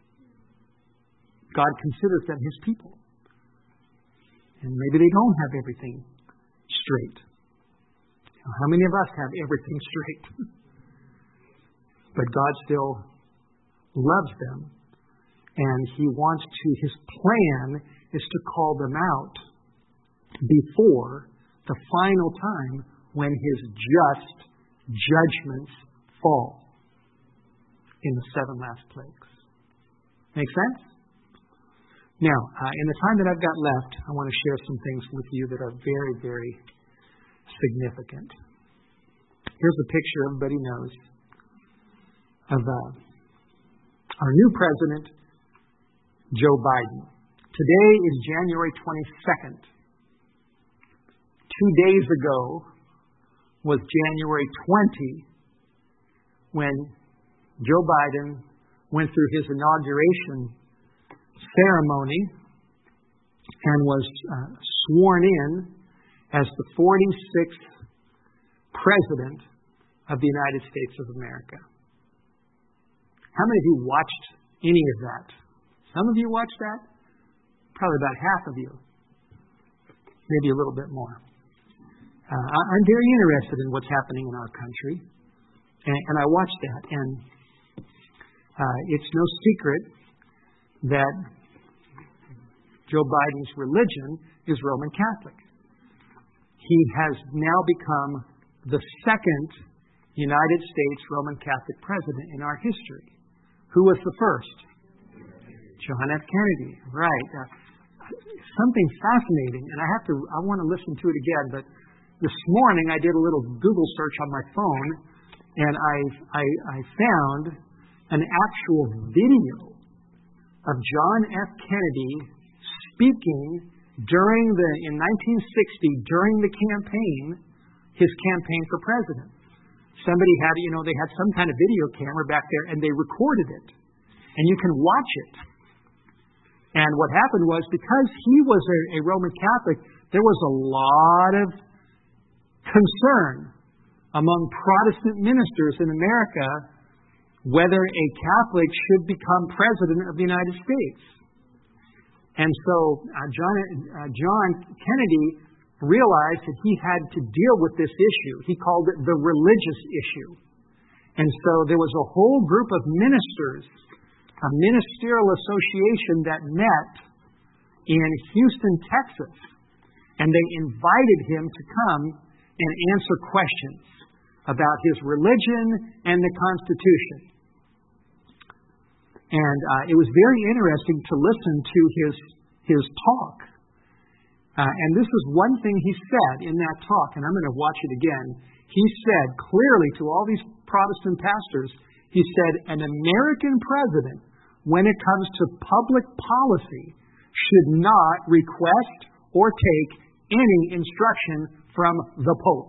God considers them His people. And maybe they don't have everything straight. How many of us have everything straight? But God still loves them. And He wants to, His plan is to call them out before the final time when His just judgments fall in the 7 last plagues. Make sense? Now, in the time that I've got left, I want to share some things with you that are very, very significant. Here's a picture everybody knows of our new president, Joe Biden. Today is January 22nd. 2 days ago was January 20, when Joe Biden went through his inauguration ceremony and was sworn in as the 46th President of the United States of America. How many of you watched any of that? Some of you watched that? Probably about half of you. Maybe a little bit more. I'm very interested in what's happening in our country. And I watched that. And it's no secret that Joe Biden's religion is Roman Catholic. He has now become the second United States Roman Catholic president in our history. Who was the first? John F. Kennedy. Right. Something fascinating, and I want to listen to it again, but this morning I did a little Google search on my phone, and I found an actual video of John F. Kennedy speaking in 1960 during the campaign, his campaign for president. Somebody had, they had some kind of video camera back there, and they recorded it, and you can watch it. And what happened was, because he was a Roman Catholic, there was a lot of concern among Protestant ministers in America whether a Catholic should become president of the United States. And so John Kennedy realized that he had to deal with this issue. He called it the religious issue. And so there was a whole group of ministers, a ministerial association that met in Houston, Texas, and they invited him to come and answer questions about his religion and the Constitution. And it was very interesting to listen to his talk. And this is one thing he said in that talk, and I'm going to watch it again. He said clearly to all these Protestant pastors, he said, an American president, when it comes to public policy, should not request or take any instruction from the Pope.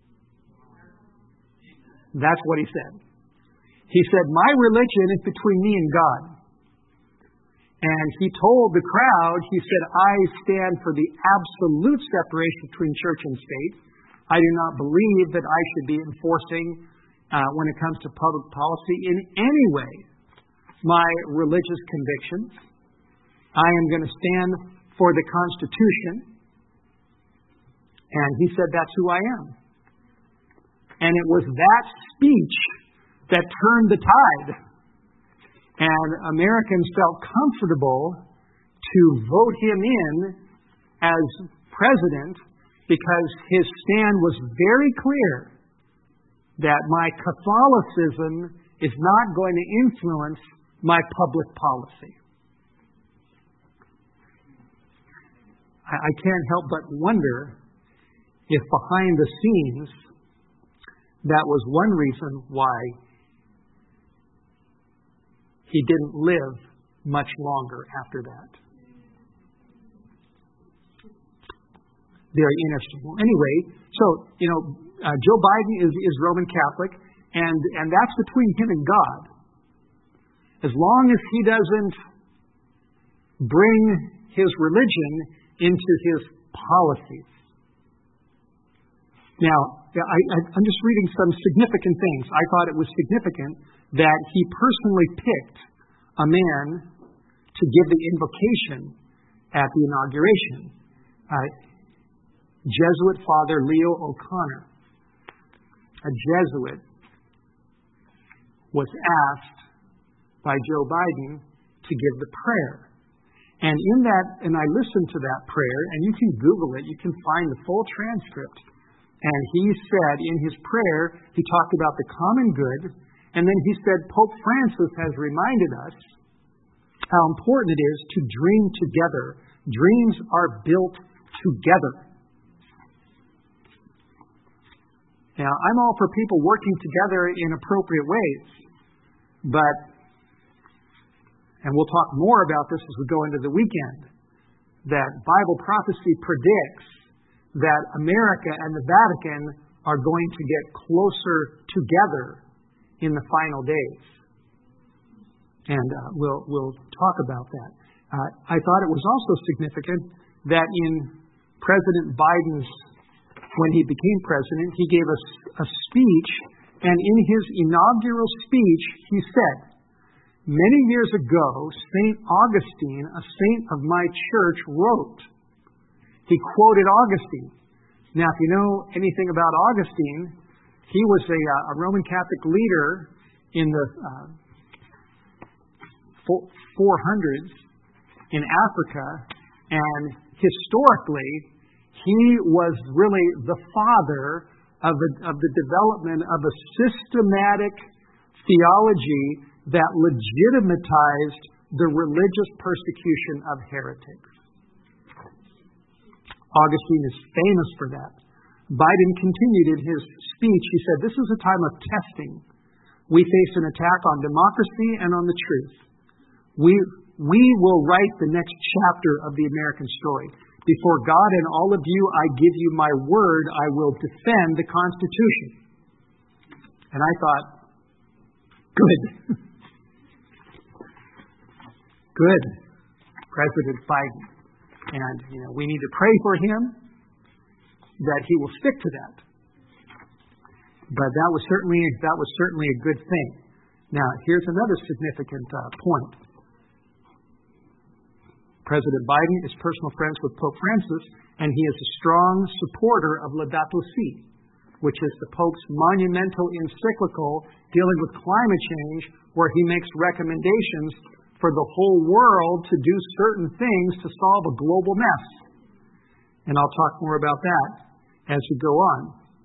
That's what he said. He said, my religion is between me and God. And he told the crowd, he said, I stand for the absolute separation between church and state. I do not believe that I should be enforcing, when it comes to public policy, in any way, my religious convictions. I am going to stand for the Constitution. And he said, that's who I am. And it was that speech that turned the tide. And Americans felt comfortable to vote him in as president because his stand was very clear that my Catholicism is not going to influence my public policy. I can't help but wonder if behind the scenes that was one reason why he didn't live much longer after that. Very interesting. Well, anyway, so, Joe Biden is Roman Catholic, and that's between him and God. As long as he doesn't bring his religion into his policies. Now, I'm just reading some significant things. I thought it was significant that he personally picked a man to give the invocation at the inauguration. Jesuit Father Leo O'Connor, a Jesuit, was asked by Joe Biden to give the prayer. And in that, and I listened to that prayer, and you can Google it, you can find the full transcript. And he said in his prayer, he talked about the common good, and then he said, Pope Francis has reminded us how important it is to dream together. Dreams are built together. Now, I'm all for people working together in appropriate ways, but, and we'll talk more about this as we go into the weekend, that Bible prophecy predicts that America and the Vatican are going to get closer together in the final days. And we'll talk about that. I thought it was also significant that in President Biden's, when he became president, he gave us a speech, and in his inaugural speech, he said, many years ago, St. Augustine, a saint of my church, wrote. He quoted Augustine. Now, if you know anything about Augustine, he was a Roman Catholic leader in the 400s in Africa, and historically, he was really the father of the development of a systematic theology that legitimatized the religious persecution of heretics. Augustine is famous for that. Biden continued in his speech. He said, this is a time of testing. We face an attack on democracy and on the truth. We will write the next chapter of the American story. Before God and all of you, I give you my word. I will defend the Constitution. And I thought, good. Good, President Biden. And, we need to pray for him that he will stick to that. But that was certainly a good thing. Now, here's another significant point. President Biden is personal friends with Pope Francis, and he is a strong supporter of Laudato Si, which is the Pope's monumental encyclical dealing with climate change, where he makes recommendations for the whole world to do certain things to solve a global mess. And I'll talk more about that as we go on.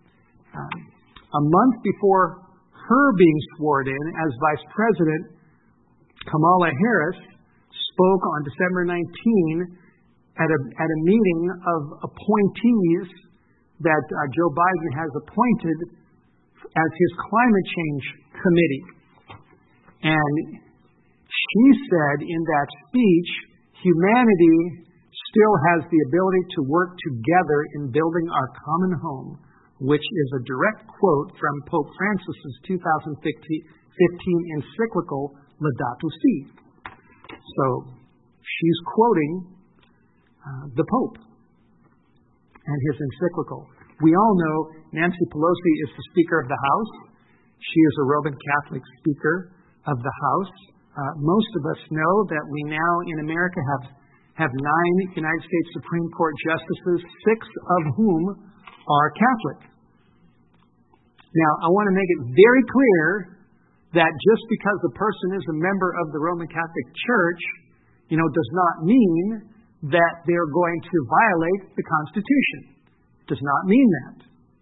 A month before her being sworn in as Vice President, Kamala Harris spoke on December 19 at a meeting of appointees that Joe Biden has appointed as his climate change committee. And she said in that speech, humanity still has the ability to work together in building our common home, which is a direct quote from Pope Francis's 2015 encyclical Laudato Si. So she's quoting the Pope and his encyclical. We all know Nancy Pelosi is the Speaker of the House. She is a Roman Catholic Speaker of the House. Most of us know that we now in America have 9 United States Supreme Court justices, 6 of whom are Catholic. Now, I want to make it very clear that just because a person is a member of the Roman Catholic Church, does not mean that they're going to violate the Constitution. It does not mean that.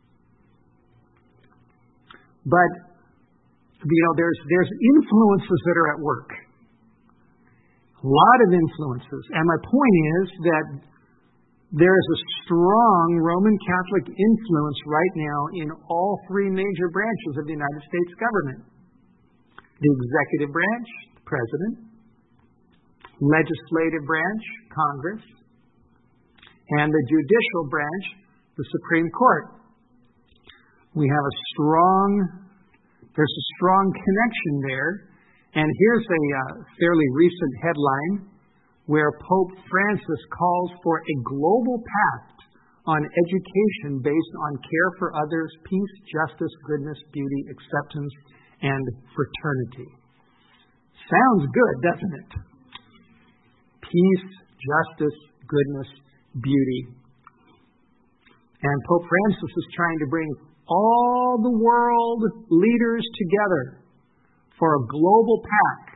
But, there's influences that are at work. A lot of influences. And my point is that there is a strong Roman Catholic influence right now in all 3 major branches of the United States government. The executive branch, the president, legislative branch, Congress, and the judicial branch, the Supreme Court. There's a strong connection there. And here's a fairly recent headline where Pope Francis calls for a global pact on education based on care for others, peace, justice, goodness, beauty, acceptance, and fraternity. Sounds good, doesn't it? Peace, justice, goodness, beauty. And Pope Francis is trying to bring all the world leaders together for a global pact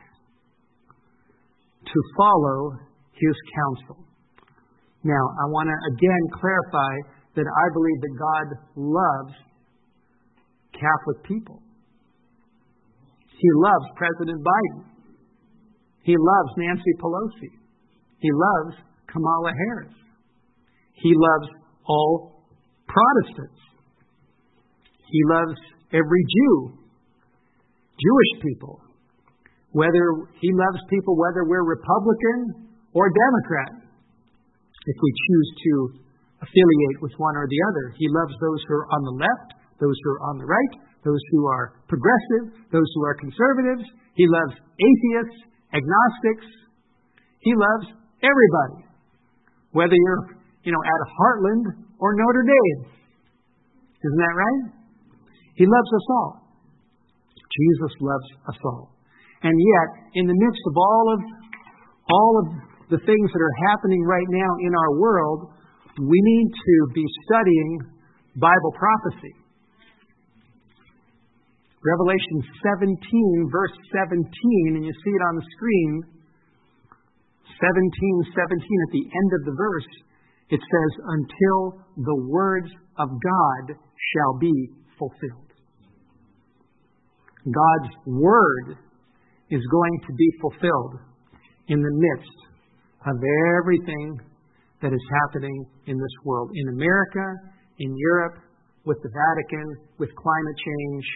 to follow his counsel. Now, I want to again clarify that I believe that God loves Catholic people. He loves President Biden. He loves Nancy Pelosi. He loves Kamala Harris. He loves all Protestants. He loves every Jew. Jewish people, he loves people whether we're Republican or Democrat, if we choose to affiliate with one or the other. He loves those who are on the left, those who are on the right, those who are progressive, those who are conservatives. He loves atheists, agnostics. He loves everybody, whether you're, at Heartland or Notre Dame. Isn't that right? He loves us all. Jesus loves us all. And yet, in the midst of all of the things that are happening right now in our world, we need to be studying Bible prophecy. Revelation 17, verse 17, and you see it on the screen, 17, at the end of the verse, it says, until the words of God shall be fulfilled. God's Word is going to be fulfilled in the midst of everything that is happening in this world. In America, in Europe, with the Vatican, with climate change,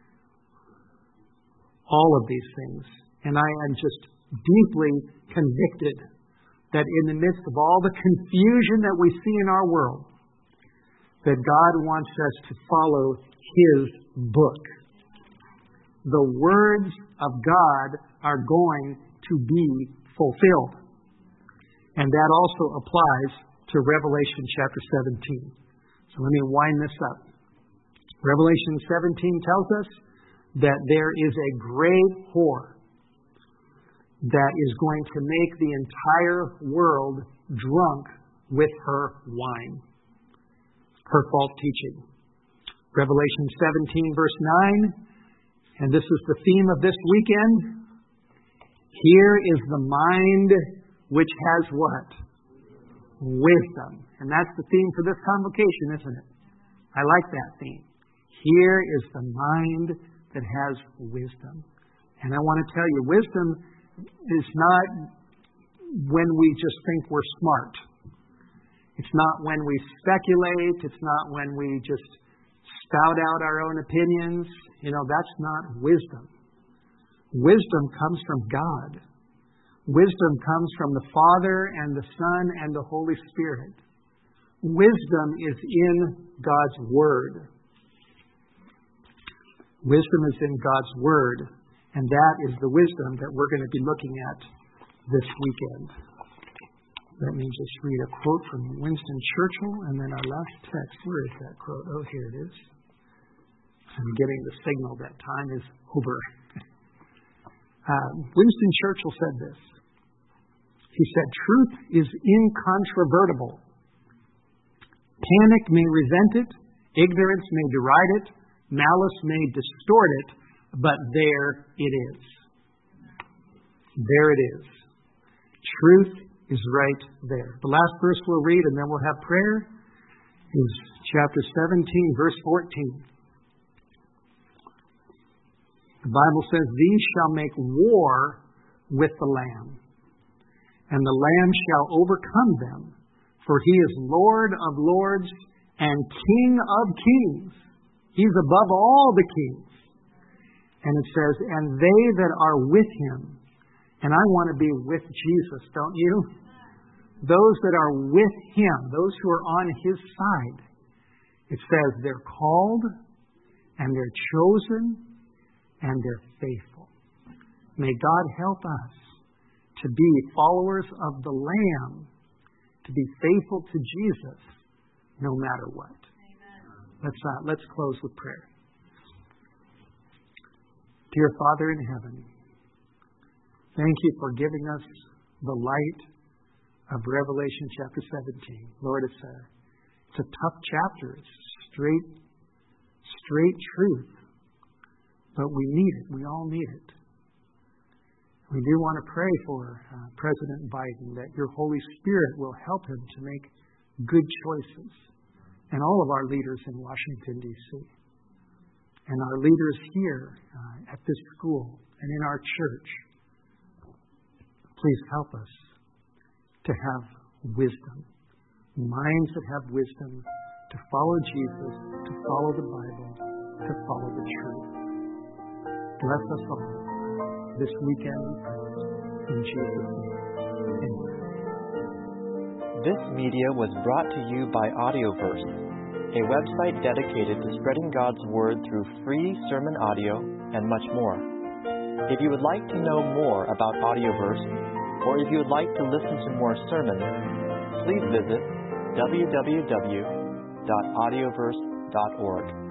all of these things. And I am just deeply convicted that in the midst of all the confusion that we see in our world, that God wants us to follow His book. The words of God are going to be fulfilled. And that also applies to Revelation chapter 17. So let me wind this up. Revelation 17 tells us that there is a great whore that is going to make the entire world drunk with her wine, her false teaching. Revelation 17, verse 9, and this is the theme of this weekend. Here is the mind which has what? Wisdom. And that's the theme for this convocation, isn't it? I like that theme. Here is the mind that has wisdom. And I want to tell you, wisdom is not when we just think we're smart. It's not when we speculate. It's not when we just spout out our own opinions. That's not wisdom. Wisdom comes from God. Wisdom comes from the Father and the Son and the Holy Spirit. Wisdom is in God's Word. Wisdom is in God's Word, and that is the wisdom that we're going to be looking at this weekend. Let me just read a quote from Winston Churchill, and then our last text. Where is that quote? Oh, here it is. I'm getting the signal that time is over. Winston Churchill said this. He said, "Truth is incontrovertible. Panic may resent it, ignorance may deride it, malice may distort it, but there it is." There it is. Truth is right there. The last verse we'll read, and then we'll have prayer, is chapter 17, verse 14. The Bible says, "These shall make war with the Lamb, and the Lamb shall overcome them, for he is Lord of lords and King of kings." He's above all the kings. And it says, "And they that are with him," and I want to be with Jesus, don't you? Those that are with him, those who are on his side. It says they're called, and they're chosen, and they're faithful. May God help us to be followers of the Lamb, to be faithful to Jesus, no matter what. Amen. Let's close with prayer. Dear Father in heaven, thank you for giving us the light of Revelation chapter 17. Lord, it's a tough chapter. It's straight truth. But we need it. We all need it. We do want to pray for President Biden, that your Holy Spirit will help him to make good choices. And all of our leaders in Washington, D.C. And our leaders here at this school and in our church. Please help us to have wisdom. Minds that have wisdom to follow Jesus, to follow the Bible, to follow the truth. Bless us all this weekend in Jesus' name. Amen. This media was brought to you by Audioverse, a website dedicated to spreading God's Word through free sermon audio and much more. If you would like to know more about Audioverse, or if you would like to listen to more sermons, please visit www.audioverse.org.